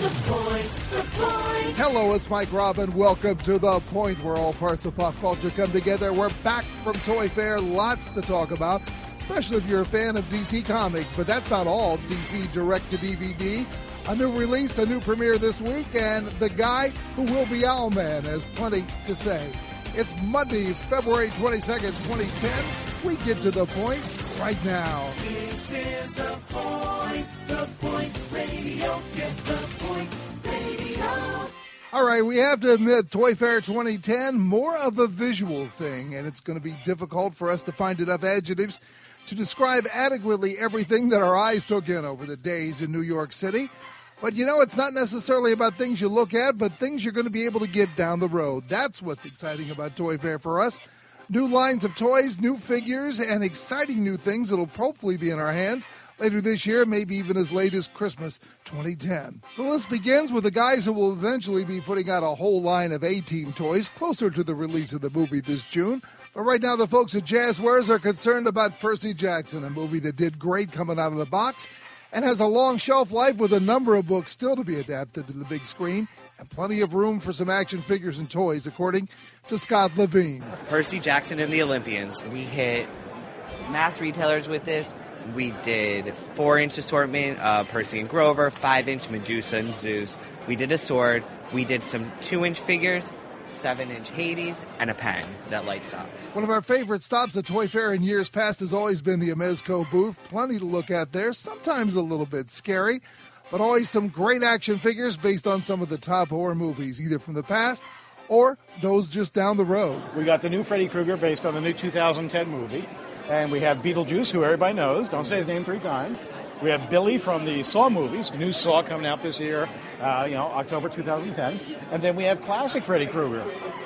Hello, it's Mike Robin. Welcome to The Point, where all parts of pop culture come together. We're back from Toy Fair. Lots to talk about, especially if you're a fan of DC Comics. But that's not all. DC Direct-to-DVD, a new release, a new premiere this week, and the guy who will be Owlman has plenty to say. It's Monday, February 22nd, 2010. We get to The Point right now. This is The Point Radio. Get The Point Radio. All right, we have to admit, Toy Fair 2010, more of a visual thing, and it's going to be difficult for us to find enough adjectives to describe adequately everything that our eyes took in over the days in New York City. But, you know, it's not necessarily about things you look at, but things you're going to be able to get down the road. That's what's exciting about Toy Fair for us. New lines of toys, new figures, and exciting new things that'll hopefully be in our hands later this year, maybe even as late as Christmas 2010. The list begins with the guys who will eventually be putting out a whole line of A-Team toys closer to the release of the movie this June. But right now, the folks at Jazzwares are concerned about Percy Jackson, a movie that did great coming out of the box and has a long shelf life with a number of books still to be adapted to the big screen and plenty of room for some action figures and toys, according to Scott Levine. Percy Jackson and the Olympians. We hit mass retailers with this. We did 4-inch assortment, Percy and Grover, 5-inch Medusa and Zeus. We did a sword. We did some 2-inch figures, 7-inch Hades, and a pen that lights up. One of our favorite stops at Toy Fair in years past has always been the Amezco booth. Plenty to look at there, sometimes a little bit scary, but always some great action figures based on some of the top horror movies, either from the past or those just down the road. We got the new Freddy Krueger based on the new 2010 movie. And we have Beetlejuice, who everybody knows. Don't say his name 3 times. We have Billy from the Saw movies. New Saw coming out this year, October 2010. And then we have classic Freddy Krueger.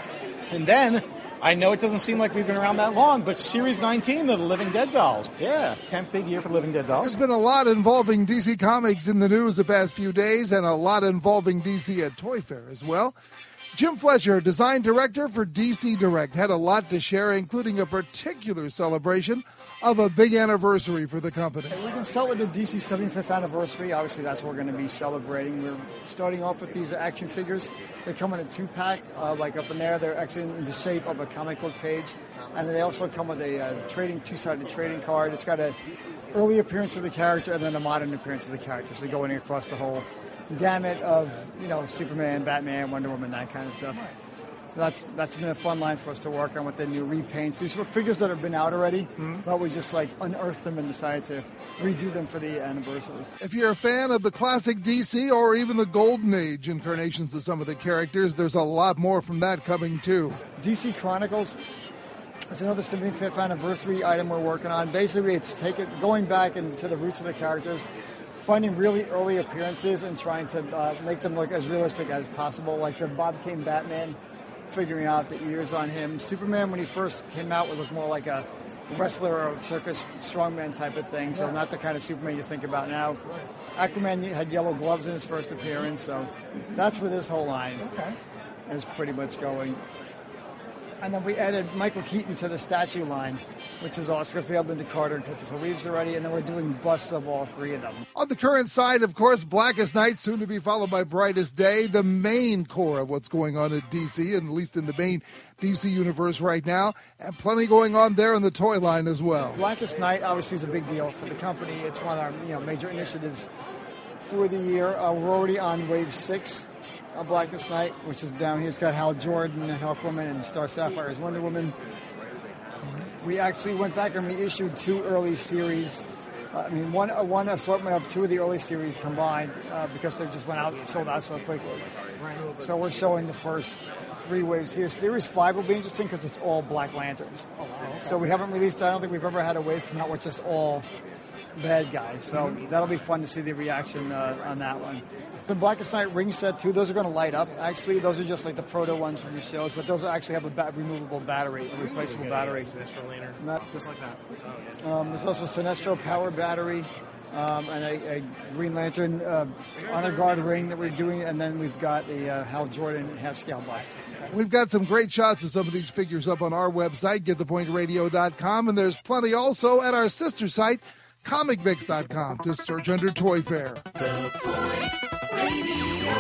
And then, I know it doesn't seem like we've been around that long, but Series 19 of the Living Dead dolls. Yeah, 10th big year for Living Dead dolls. There's been a lot involving DC Comics in the news the past few days, and a lot involving DC at Toy Fair as well. Jim Fletcher, design director for DC Direct, had a lot to share, including a particular celebration of a big anniversary for the company. We're going to start with the DC 75th anniversary. Obviously, that's what we're going to be celebrating. We're starting off with these action figures. They come in a 2-pack, like up in there. They're actually in the shape of a comic book page. And then they also come with a 2-sided trading card. It's got an early appearance of the character and then a modern appearance of the character. So going across the whole gamut of, Superman, Batman, Wonder Woman, that kind of stuff. That's been a fun line for us to work on with the new repaints. These were figures that have been out already, but we just unearthed them and decided to redo them for the anniversary. If you're a fan of the classic DC or even the Golden Age incarnations of some of the characters, there's a lot more from that coming too. DC Chronicles is another 75th anniversary item we're working on. Basically, it's going back into the roots of the characters, finding really early appearances and trying to make them look as realistic as possible, like the Bob Kane Batman, figuring out the ears on him. Superman, when he first came out, would look more like a wrestler or a circus strongman type of thing, so not the kind of Superman you think about now. Aquaman had yellow gloves in his first appearance, so that's where this whole line is pretty much going. And then we added Michael Keaton to the statue line, which is Oscar Field, Linda Carter, and Christopher Reeves already, and then we're doing busts of all 3 of them. On the current side, of course, Blackest Night, soon to be followed by Brightest Day, the main core of what's going on at DC, at least in the main DC universe right now, and plenty going on there in the toy line as well. Blackest Night obviously is a big deal for the company. It's one of our major initiatives for the year. We're already on Wave 6. Blackest Night, which is down here. It's got Hal Jordan and Hawkwoman and Star Sapphire as Wonder Woman. We actually went back and reissued 2 early series. One assortment of 2 of the early series combined because they just sold out so quickly. Right. So we're showing the first 3 waves here. Series 5 will be interesting because it's all Black Lanterns. Oh, wow, okay. So we haven't released, I don't think we've ever had a wave come out with just all bad guys. So that'll be fun to see the reaction on that one. The Blackest Night ring set, too, those are going to light up. Actually, those are just like the proto ones from the shows, but those actually have a removable battery, a replaceable battery. Sinestro lantern. Just like that. There's also a Sinestro power battery and a Green Lantern honor guard ring that we're doing, and then we've got a Hal Jordan half-scale bust. We've got some great shots of some of these figures up on our website, getthepointradio.com, and there's plenty also at our sister site, comicmix.com. Just search under Toy Fair. The Point Radio.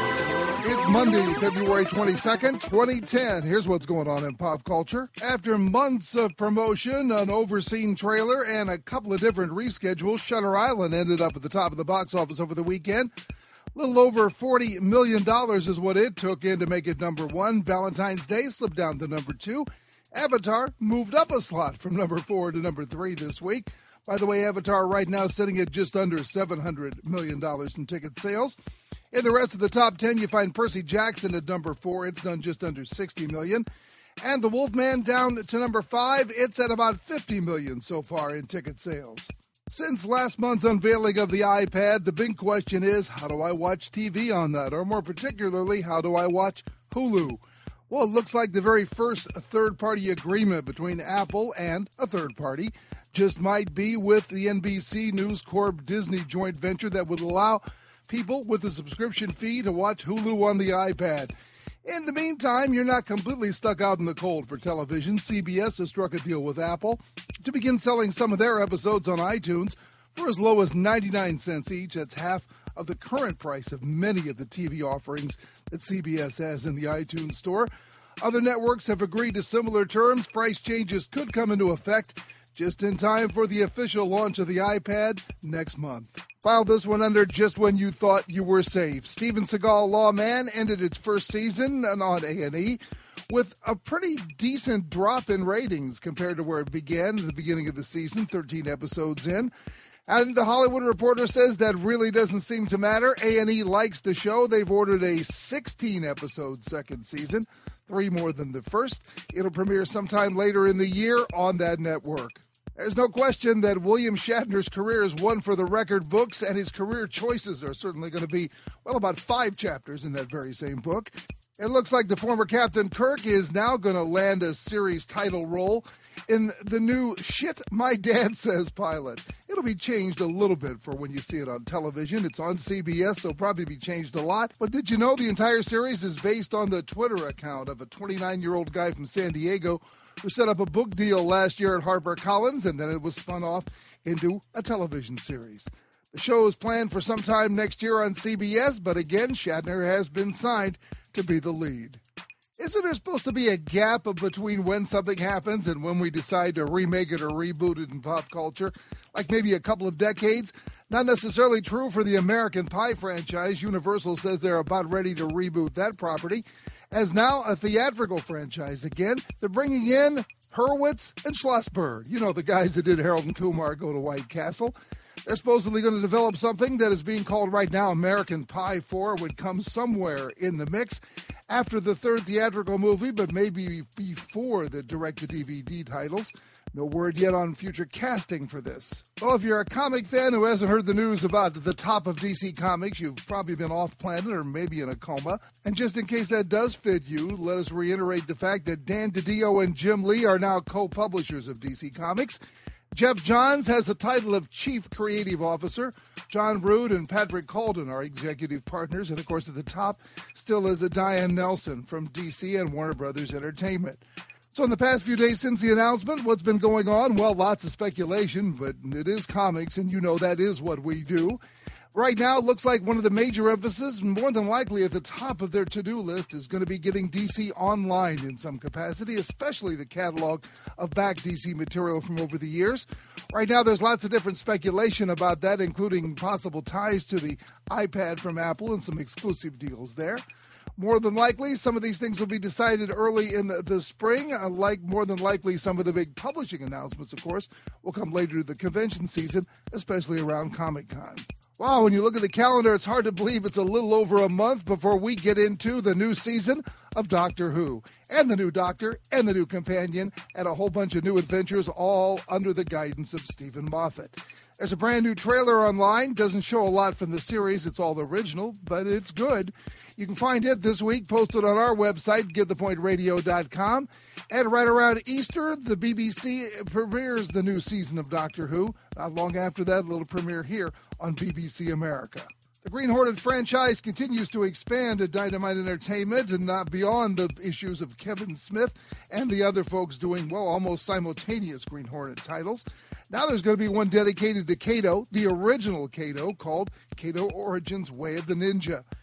Monday, February 22nd, 2010. Here's what's going on in pop culture. After months of promotion, an overseen trailer, and a couple of different reschedules, Shutter Island ended up at the top of the box office over the weekend. A little over $40 million is what it took in to make it number one. Valentine's Day slipped down to number two. Avatar moved up a slot from number 4 to number 3 this week. By the way, Avatar right now sitting at just under $700 million in ticket sales. In the rest of the top 10, you find Percy Jackson at number 4. It's done just under $60 million. And The Wolfman down to number 5. It's at about $50 million so far in ticket sales. Since last month's unveiling of the iPad, the big question is, how do I watch TV on that? Or more particularly, how do I watch Hulu? Well, it looks like the very first third-party agreement between Apple and a third party just might be with the NBC News Corp Disney joint venture that would allow people with a subscription fee to watch Hulu on the iPad. In the meantime, you're not completely stuck out in the cold for television. CBS has struck a deal with Apple to begin selling some of their episodes on iTunes for as low as 99 cents each. That's half of the current price of many of the TV offerings that CBS has in the iTunes store. Other networks have agreed to similar terms. Price changes could come into effect just in time for the official launch of the iPad next month. File this one under just when you thought you were safe. Steven Seagal Lawman ended its first season on A&E with a pretty decent drop in ratings compared to where it began at the beginning of the season, 13 episodes in. And The Hollywood Reporter says that really doesn't seem to matter. A&E likes the show. They've ordered a 16-episode second season, 3 more than the first. It'll premiere sometime later in the year on that network. There's no question that William Shatner's career is one for the record books, and his career choices are certainly going to be, well, about 5 chapters in that very same book. It looks like the former Captain Kirk is now going to land a series title role in the new Shit My Dad Says pilot. It'll be changed a little bit for when you see it on television. It's on CBS, so it'll probably be changed a lot. But did you know the entire series is based on the Twitter account of a 29-year-old guy from San Diego who set up a book deal last year at HarperCollins, and then it was spun off into a television series. The show is planned for sometime next year on CBS, but again, Shatner has been signed to be the lead. Isn't there supposed to be a gap between when something happens and when we decide to remake it or reboot it in pop culture? Like maybe a couple of decades? Not necessarily true for the American Pie franchise. Universal says they're about ready to reboot that property. As now a theatrical franchise again, they're bringing in Hurwitz and Schlossberg. You know, the guys that did Harold and Kumar Go to White Castle. They're supposedly going to develop something that is being called right now American Pie 4, would come somewhere in the mix after the third theatrical movie, but maybe before the direct-to-DVD titles. No word yet on future casting for this. Well, if you're a comic fan who hasn't heard the news about the top of DC Comics, you've probably been off-planet or maybe in a coma. And just in case that does fit you, let us reiterate the fact that Dan DiDio and Jim Lee are now co-publishers of DC Comics. Jeff Johns has the title of Chief Creative Officer. John Rood and Patrick Calden are executive partners. And, of course, at the top still is Diane Nelson from DC and Warner Brothers Entertainment. So in the past few days since the announcement, what's been going on? Well, lots of speculation, but it is comics, and you know that is what we do. Right now, it looks like one of the major emphasis, more than likely at the top of their to-do list, is going to be getting DC online in some capacity, especially the catalog of back DC material from over the years. Right now, there's lots of different speculation about that, including possible ties to the iPad from Apple and some exclusive deals there. More than likely, some of these things will be decided early in the spring. Like more than likely, some of the big publishing announcements, of course, will come later in the convention season, especially around Comic-Con. Wow, when you look at the calendar, it's hard to believe it's a little over a month before we get into the new season of Doctor Who, and the new Doctor, and the new Companion, and a whole bunch of new adventures, all under the guidance of Stephen Moffat. There's a brand new trailer online. Doesn't show a lot from the series. It's all original, but it's good. You can find it this week posted on our website, GetThePointRadio.com. And right around Easter, the BBC premieres the new season of Doctor Who. Not long after that, a little premiere here on BBC America. The Green Hornet franchise continues to expand at Dynamite Entertainment and not beyond the issues of Kevin Smith and the other folks doing, well, almost simultaneous Green Hornet titles. Now there's going to be one dedicated to Kato, the original Kato, called Kato Origins Way of the Ninja.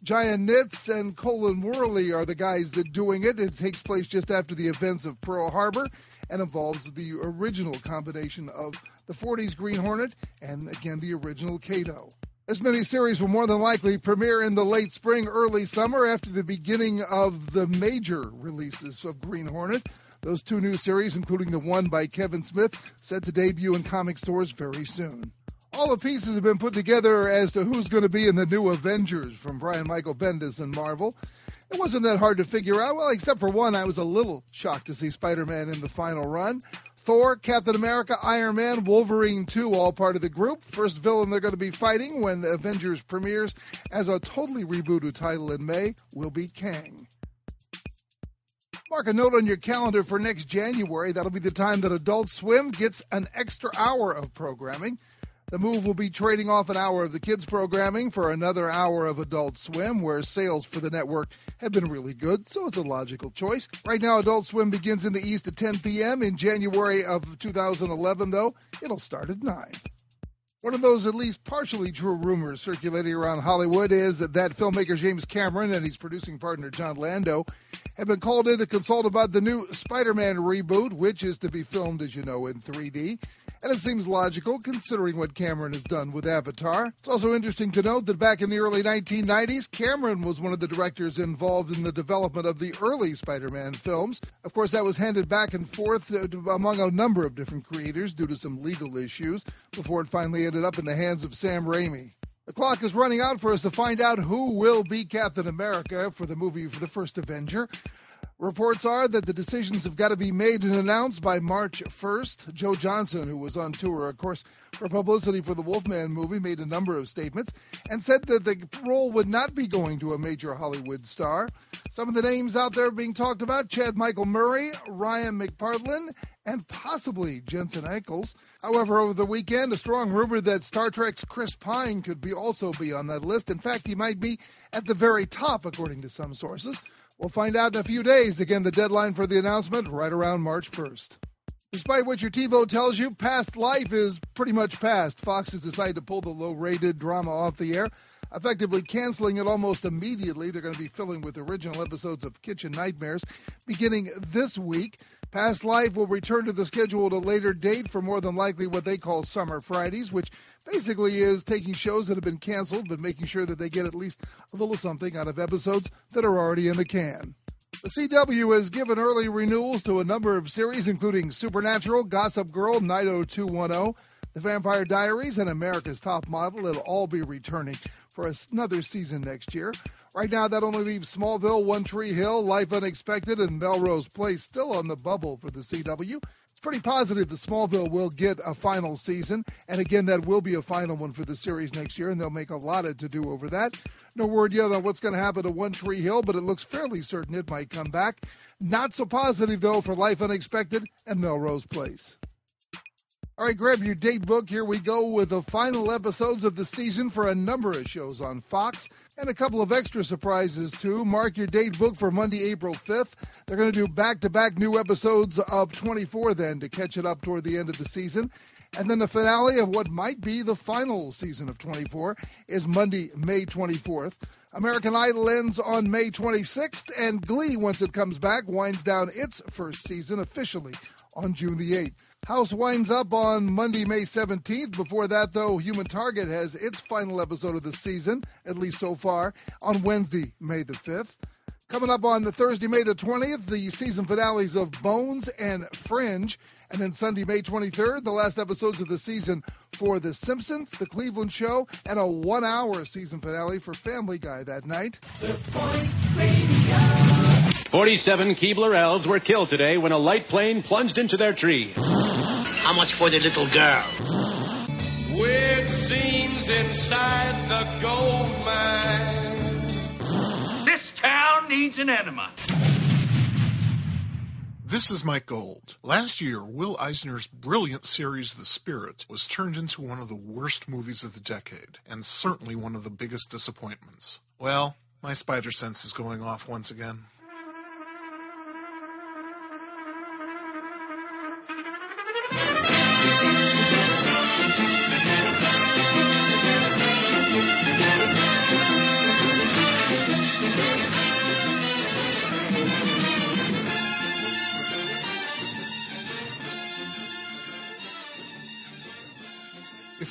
Giant Nitz and Colin Worley are the guys that doing it. It takes place just after the events of Pearl Harbor and involves the original combination of the 40s Green Hornet and, again, the original Kato. This miniseries will more than likely premiere in the late spring, early summer after the beginning of the major releases of Green Hornet. Those two new series, including the one by Kevin Smith, set to debut in comic stores very soon. All the pieces have been put together as to who's going to be in the new Avengers from Brian Michael Bendis and Marvel. It wasn't that hard to figure out. Well, except for one, I was a little shocked to see Spider-Man in the final run. Thor, Captain America, Iron Man, Wolverine 2, all part of the group. First villain they're going to be fighting when Avengers premieres as a totally rebooted title in May will be Kang. Mark a note on your calendar for next January. That'll be the time that Adult Swim gets an extra hour of programming. The move will be trading off an hour of the kids' programming for another hour of Adult Swim, where sales for the network have been really good, so it's a logical choice. Right now, Adult Swim begins in the East at 10 p.m. In January of 2011, though, it'll start at 9. One of those at least partially true rumors circulating around Hollywood is that filmmaker James Cameron and his producing partner John Lando have been called in to consult about the new Spider-Man reboot, which is to be filmed, as you know, in 3D. And it seems logical, considering what Cameron has done with Avatar. It's also interesting to note that back in the early 1990s, Cameron was one of the directors involved in the development of the early Spider-Man films. Of course, that was handed back and forth among a number of different creators due to some legal issues before it finally ended up in the hands of Sam Raimi. The clock is running out for us to find out who will be Captain America for the movie for the first Avenger. Reports are that the decisions have got to be made and announced by March 1st. Joe Johnson, who was on tour, of course, for publicity for the Wolfman movie, made a number of statements and said that the role would not be going to a major Hollywood star. Some of the names out there being talked about, Chad Michael Murray, Ryan McPartlin, and possibly Jensen Ackles. However, over the weekend, a strong rumor that Star Trek's Chris Pine could also be on that list. In fact, he might be at the very top, according to some sources. We'll find out in a few days. Again, the deadline for the announcement right around March 1st. Despite what your TiVo tells you, Past Life is pretty much past. Fox has decided to pull the low-rated drama off the air, effectively canceling it almost immediately. They're going to be filling with original episodes of Kitchen Nightmares beginning this week. Past Life will return to the schedule at a later date for more than likely what they call Summer Fridays, which basically is taking shows that have been canceled but making sure that they get at least a little something out of episodes that are already in the can. The CW has given early renewals to a number of series, including Supernatural, Gossip Girl, 90210, The Vampire Diaries, and America's Top Model. It'll all be returning for another season next year. Right now, that only leaves Smallville, One Tree Hill, Life Unexpected, and Melrose Place still on the bubble for the CW. It's pretty positive that Smallville will get a final season, and again, that will be a final one for the series next year, and they'll make a lot of to-do over that. No word yet on what's going to happen to One Tree Hill, but it looks fairly certain it might come back. Not so positive, though, for Life Unexpected and Melrose Place. All right, grab your date book. Here we go with the final episodes of the season for a number of shows on Fox and a couple of extra surprises, too. Mark your date book for Monday, April 5th. They're going to do back-to-back new episodes of 24 then to catch it up toward the end of the season. And then the finale of what might be the final season of 24 is Monday, May 24th. American Idol ends on May 26th, and Glee, once it comes back, winds down its first season officially on June the 8th. House winds up on Monday, May 17th. Before that, though, Human Target has its final episode of the season, at least so far, on Wednesday, May the 5th. Coming up on the Thursday, May the 20th, the season finales of Bones and Fringe. And then Sunday, May 23rd, the last episodes of the season for The Simpsons, The Cleveland Show, and a 1-hour season finale for Family Guy that night. The Point Radio. 47 Keebler elves were killed today when a light plane plunged into their tree. How much for the little girl? Weird scenes inside the gold mine. This town needs an enema. This is Mike Gold. Last year, Will Eisner's brilliant series The Spirit was turned into one of the worst movies of the decade, and certainly one of the biggest disappointments. Well, my spider sense is going off once again.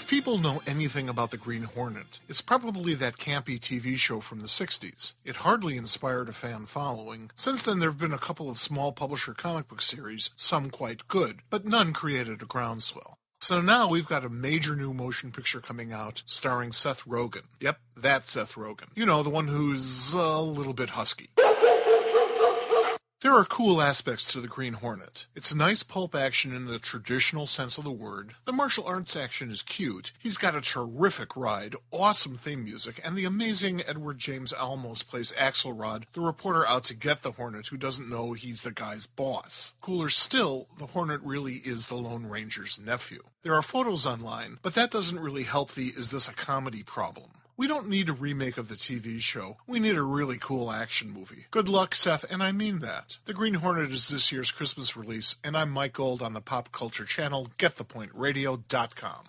If people know anything about the Green Hornet, it's probably that campy TV show from the 60s. It hardly inspired a fan following. Since then, there have been a couple of small publisher comic book series, some quite good, but none created a groundswell. So now we've got a major new motion picture coming out starring Seth Rogen. Yep, that's Seth Rogen. You know, the one who's a little bit husky. There are cool aspects to the Green Hornet. It's nice pulp action in the traditional sense of the word. The martial arts action is cute. He's got a terrific ride, awesome theme music, and the amazing Edward James Olmos plays Axelrod, the reporter out to get the Hornet who doesn't know he's the guy's boss. Cooler still, the Hornet really is the Lone Ranger's nephew. There are photos online, but that doesn't really help the is this a comedy problem. We don't need a remake of the TV show. We need a really cool action movie. Good luck, Seth, and I mean that. The Green Hornet is this year's Christmas release, and I'm Mike Gold on the Pop Culture Channel, GetThePointRadio.com.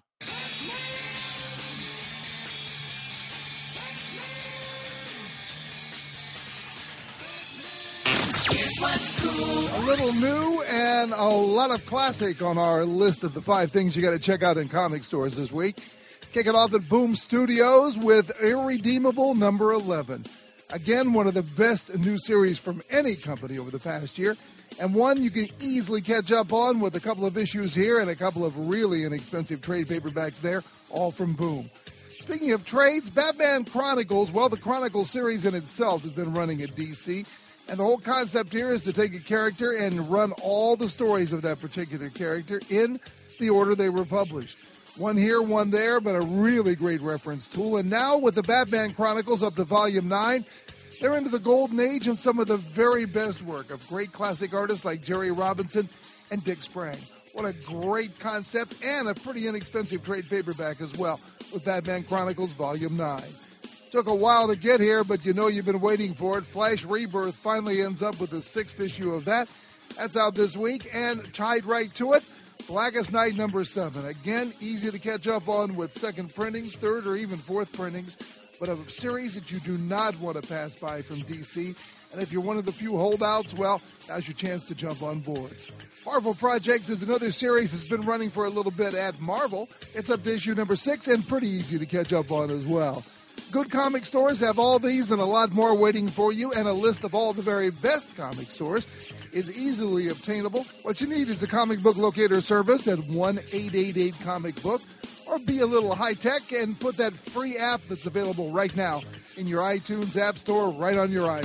Here's what's cool. A little new and a lot of classic on our list of the 5 things you got to check out in comic stores this week. Kick it off at Boom Studios with Irredeemable number 11. Again, one of the best new series from any company over the past year, and one you can easily catch up on with a couple of issues here and a couple of really inexpensive trade paperbacks there, all from Boom. Speaking of trades, Batman Chronicles, well, the Chronicles series in itself has been running at DC, and the whole concept here is to take a character and run all the stories of that particular character in the order they were published. One here, one there, but a really great reference tool. And now with the Batman Chronicles up to Volume 9, they're into the golden age and some of the very best work of great classic artists like Jerry Robinson and Dick Sprang. What a great concept and a pretty inexpensive trade paperback as well with Batman Chronicles Volume 9. Took a while to get here, but you know you've been waiting for it. Flash Rebirth finally ends up with the 6th issue of that. That's out this week, and tied right to it, Blackest Night number 7. Again, easy to catch up on with second printings, third or even fourth printings, but a series that you do not want to pass by from DC. And if you're one of the few holdouts, well, now's your chance to jump on board. Marvel Projects is another series that's been running for a little bit at Marvel. It's up to issue number 6 and pretty easy to catch up on as well. Good comic stores have all these and a lot more waiting for you, and a list of all the very best comic stores is easily obtainable. What you need is a comic book locator service at 1-888-COMIC-BOOK, or be a little high-tech and put that free app that's available right now in your iTunes App Store right on your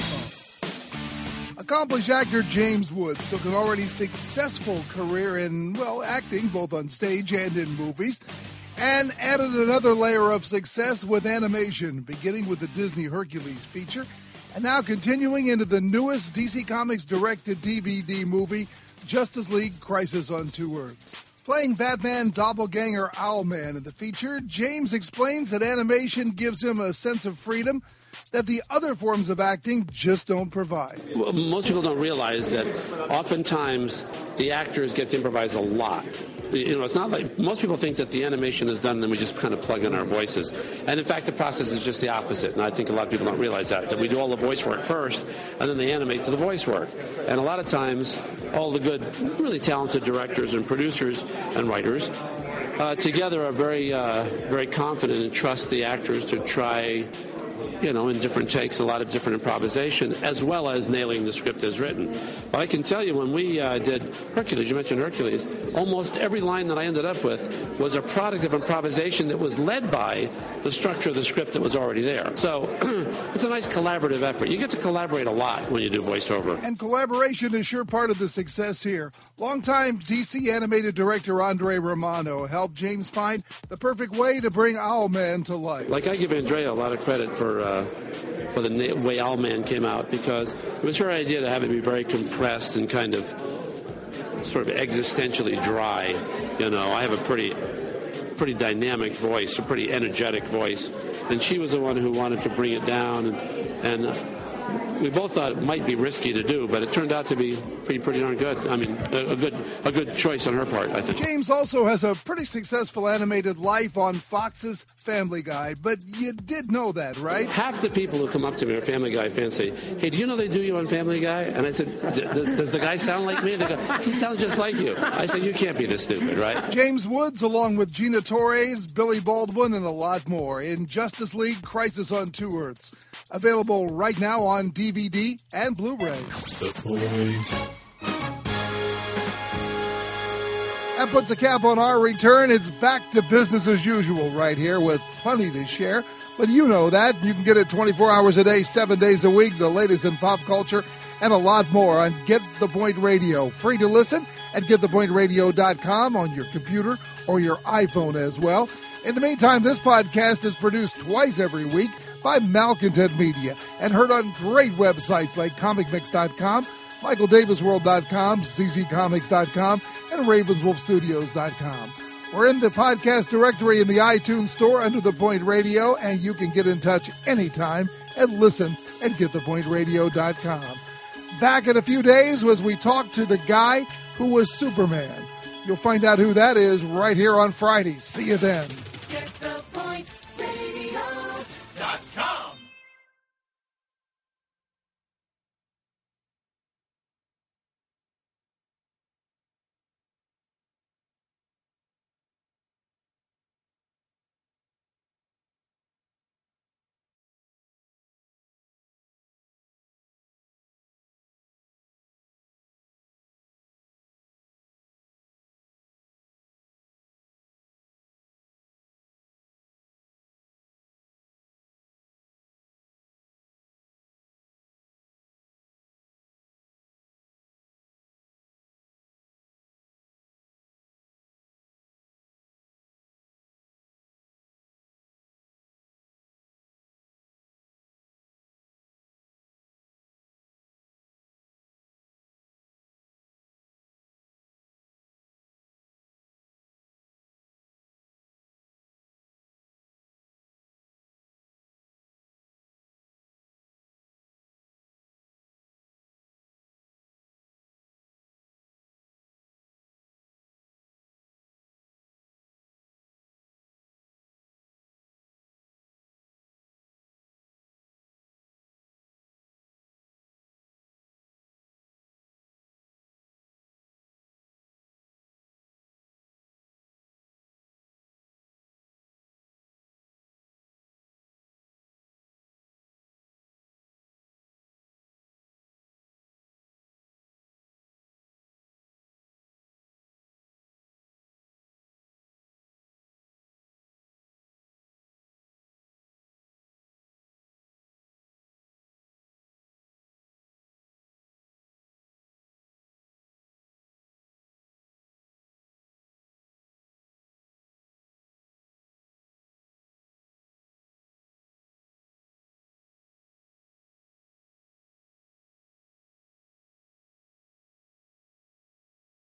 iPhone. Accomplished actor James Woods took an already successful career in, well, acting, both on stage and in movies, and added another layer of success with animation, beginning with the Disney Hercules feature, and now continuing into the newest DC Comics direct-to-DVD movie, Justice League Crisis on Two Earths. Playing Batman doppelganger Owlman in the feature, James explains that animation gives him a sense of freedom that the other forms of acting just don't provide. Well, most people don't realize that oftentimes the actors get to improvise a lot. You know, it's not like most people think that the animation is done and then we just kind of plug in our voices. And in fact, the process is just the opposite. And I think a lot of people don't realize that we do all the voice work first and then they animate to the voice work. And a lot of times, all the good, really talented directors and producers and writers together are very confident and trust the actors to try, you know, in different takes, a lot of different improvisation, as well as nailing the script as written. But I can tell you, when we did Hercules, you mentioned Hercules, almost every line that I ended up with was a product of improvisation that was led by the structure of the script that was already there. So it's a nice collaborative effort. You get to collaborate a lot when you do voiceover. And collaboration is sure part of the success here. Longtime DC animated director Andre Romano helped James find the perfect way to bring Owlman to life. Like, I give Andrea a lot of credit for the way Owlman came out, because it was her idea to have it be very compressed and kind of sort of existentially dry. You know, I have a pretty dynamic voice, a pretty energetic voice, and she was the one who wanted to bring it down and we both thought it might be risky to do, but it turned out to be pretty darn good. I mean, a good choice on her part, I think. James also has a pretty successful animated life on Fox's Family Guy, but you did know that, right? Half the people who come up to me are Family Guy fans say, hey, do you know they do you on Family Guy? And I said, does the guy sound like me? They go, he sounds just like you. I said, you can't be this stupid, right? James Woods, along with Gina Torres, Billy Baldwin, and a lot more in Justice League Crisis on Two Earths. Available right now on DVD and Blu-ray. The Point. That puts a cap on our return. It's back to business as usual right here with plenty to share. But you know that. You can get it 24 hours a day, 7 days a week, the latest in pop culture, and a lot more on Get The Point Radio. Free to listen at getthepointradio.com on your computer or your iPhone as well. In the meantime, this podcast is produced twice every week by Malcontent Media and heard on great websites like comicmix.com, michaeldavisworld.com, cccomics.com, and ravenswolfstudios.com. We're in the podcast directory in the iTunes store under The Point Radio, and you can get in touch anytime and listen at getthepointradio.com. Back in a few days as we talk to the guy who was Superman. You'll find out who that is right here on Friday. See you then.